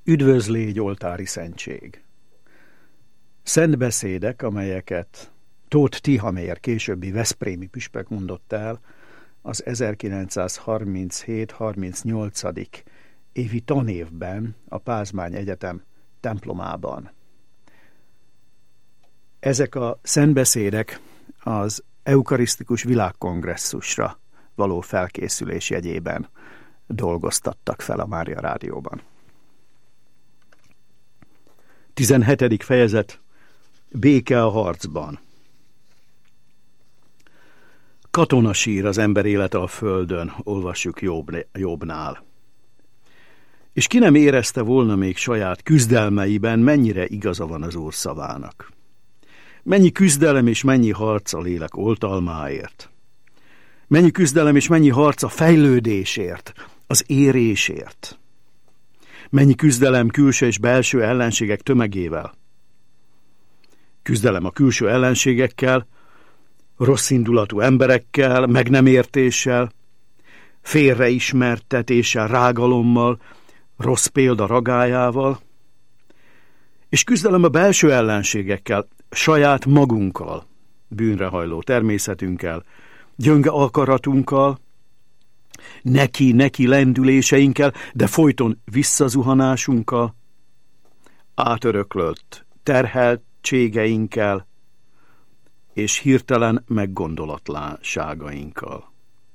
Üdvözlégy, oltári szentség! Szent beszédek, amelyeket Tóth Tihamér, későbbi veszprémi püspök mondott el az 1937-38. évi tanévben a Pázmány Egyetem templomában. Ezek a szentbeszédek az eukarisztikus világkongresszusra való felkészülés jegyében dolgoztattak fel a Mária Rádióban. 17. fejezet. Béke a harcban. Katonasír az ember élete a földön, olvassuk Jobbnál. És ki nem érezte volna még saját küzdelmeiben, mennyire igaza van az Úr szavának. Mennyi küzdelem és mennyi harc a lélek oltalmáért. Mennyi küzdelem és mennyi harc a fejlődésért, az érésért. Mennyi küzdelem külső és belső ellenségek tömegével. Küzdelem a külső ellenségekkel, rosszindulatú emberekkel, meg nem értéssel, félreismertetéssel, rágalommal, rossz példa ragályával, és küzdelem a belső ellenségekkel, saját magunkkal, bűnrehajló természetünkkel, gyönge akaratunkkal, neki lendüléseinkkel, de folyton visszazuhanásunkkal, átöröklött terheltségeinkkel és hirtelen meggondolatlanságainkkal.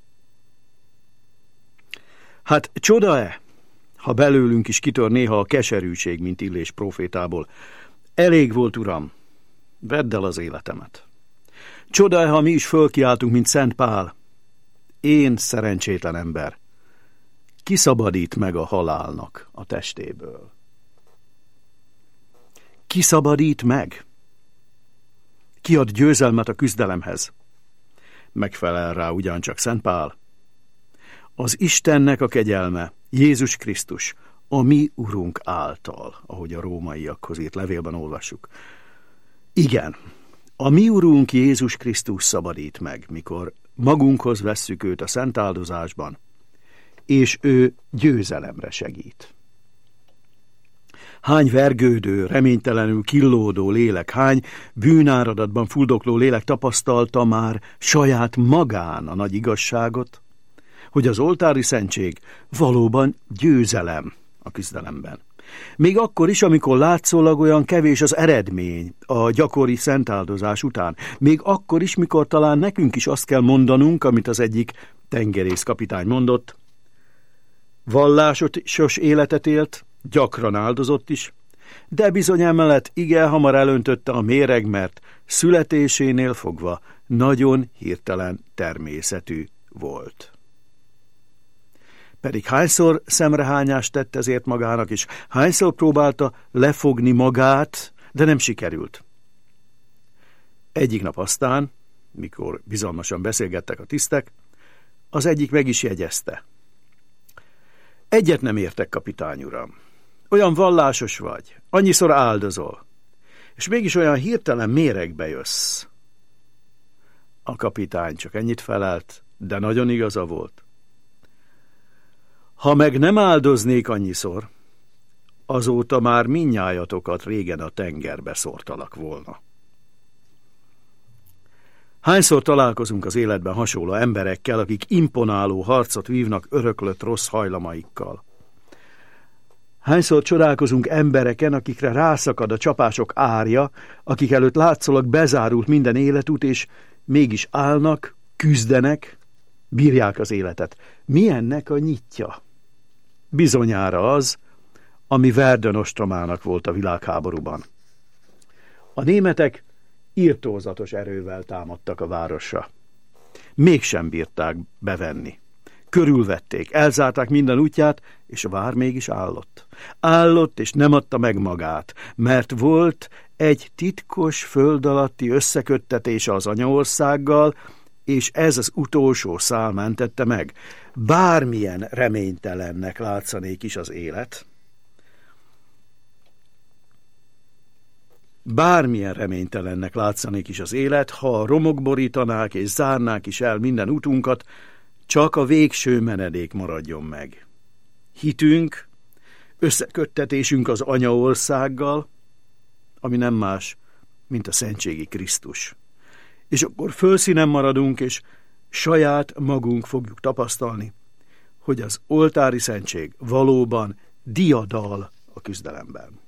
Hát csoda-e, ha belőlünk is kitör néha a keserűség, mint Illés prófétából? Elég volt, Uram, vedd el az életemet. Csoda-e, ha mi is fölkiáltunk, mint Szent Pál? Én, szerencsétlen ember, kiszabadít meg a halálnak a testéből. Kiszabadít meg? Ki ad győzelmet a küzdelemhez? Megfelel rá ugyancsak Szent Pál. Az Istennek a kegyelme, Jézus Krisztus, a mi Urunk által, ahogy a rómaiakhoz írt levélben olvassuk. Igen, a mi Urunk Jézus Krisztus szabadít meg, mikor magunkhoz vesszük őt a szent áldozásban, és ő győzelemre segít. Hány vergődő, reménytelenül killódó lélek, hány bűnáradatban fuldokló lélek tapasztalta már saját magán a nagy igazságot, hogy az oltári szentség valóban győzelem a küzdelemben. Még akkor is, amikor látszólag olyan kevés az eredmény a gyakori szentáldozás után. Még akkor is, mikor talán nekünk is azt kell mondanunk, amit az egyik tengerészkapitány mondott. Vallásos életet élt, gyakran áldozott is, de bizony emellett igen hamar elöntötte a méreg, mert születésénél fogva nagyon hirtelen természetű volt. Pedig hányszor szemrehányást tett ezért magának, és hányszor próbálta lefogni magát, de nem sikerült. Egyik nap aztán, mikor bizalmasan beszélgettek a tisztek, az egyik meg is jegyezte. Egyet nem értek, kapitány uram. Olyan vallásos vagy, annyiszor áldozol, és mégis olyan hirtelen méregbe jössz. A kapitány csak ennyit felelt, de nagyon igaza volt. Ha meg nem áldoznék annyiszor, azóta már mindnyájatokat régen a tengerbe szórtalak volna. Hányszor találkozunk az életben hasonló emberekkel, akik imponáló harcot vívnak öröklött rossz hajlamaikkal? Hányszor csodálkozunk embereken, akikre rászakad a csapások árja, akik előtt látszólag bezárult minden életút, és mégis állnak, küzdenek, bírják az életet. Mi ennek a nyitja? Bizonyára az, ami Verdun ostromának volt a világháborúban. A németek irtózatos erővel támadtak a városra. Mégsem bírták bevenni. Körülvették, elzárták minden útját, és a vár mégis állott. Állott, és nem adta meg magát, mert volt egy titkos föld alatti összeköttetése az anyaországgal, és ez az utolsó szál mentette meg. Bármilyen reménytelennek látszanék is az élet, ha a romok borítanák és zárnák is el minden utunkat, csak a végső menedék maradjon meg. Hitünk, összeköttetésünk az anyaországgal, ami nem más, mint a szentségi Krisztus. És akkor fölszínen maradunk, és saját magunk fogjuk tapasztalni, hogy az oltári szentség valóban diadal a küzdelemben.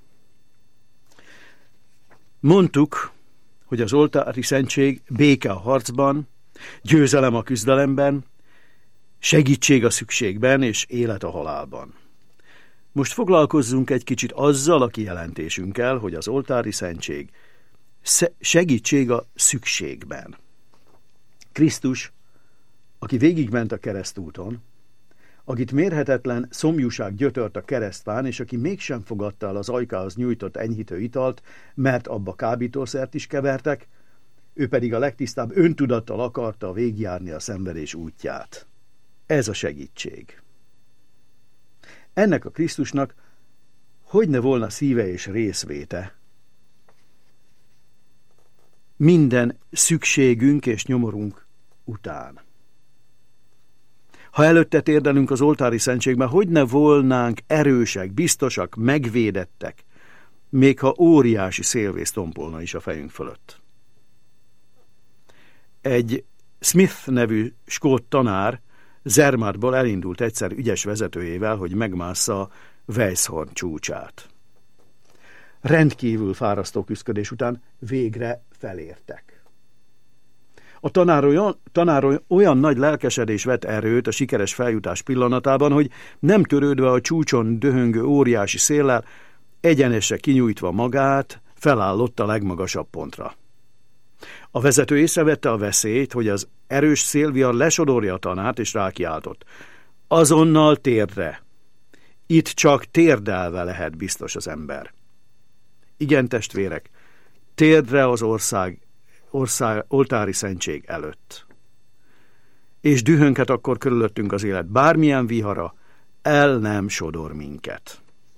Mondtuk, hogy az oltári szentség béke a harcban, győzelem a küzdelemben, segítség a szükségben és élet a halálban. Most foglalkozzunk egy kicsit azzal a kijelentésünkkel, hogy az oltári szentség segítség a szükségben. Krisztus, aki végigment a keresztúton, akit mérhetetlen szomjúság gyötört a keresztfán, és aki mégsem fogadta el az ajkához nyújtott enyhítő italt, mert abba kábítószert is kevertek, ő pedig a legtisztább öntudattal akarta végigjárni a szenvedés útját. Ez a segítség. Ennek a Krisztusnak hogyne volna szíve és részvéte minden szükségünk és nyomorunk után. Ha előtte térdelünk az oltári szentségben, hogyne volnánk erősek, biztosak, megvédettek, még ha óriási szélvész tompolna is a fejünk fölött. Egy Smith nevű skót tanár Zermattból elindult egyszer ügyes vezetőjével, hogy megmássza Weisshorn csúcsát. Rendkívül fárasztó küszködés után végre felértek. A tanár olyan nagy lelkesedés vett erőt a sikeres feljutás pillanatában, hogy nem törődve a csúcson döhöngő óriási széllel, egyenesre kinyújtva magát, felállott a legmagasabb pontra. A vezető észrevette a veszélyt, hogy az erős szélvihar lesodorja a tanárt, és rákiáltott. Azonnal térdre! Itt csak térdelve lehet biztos az ember. Igen, testvérek, térdre az oltári szentség előtt. És dühönket akkor körülöttünk az élet, bármilyen vihara el nem sodor minket.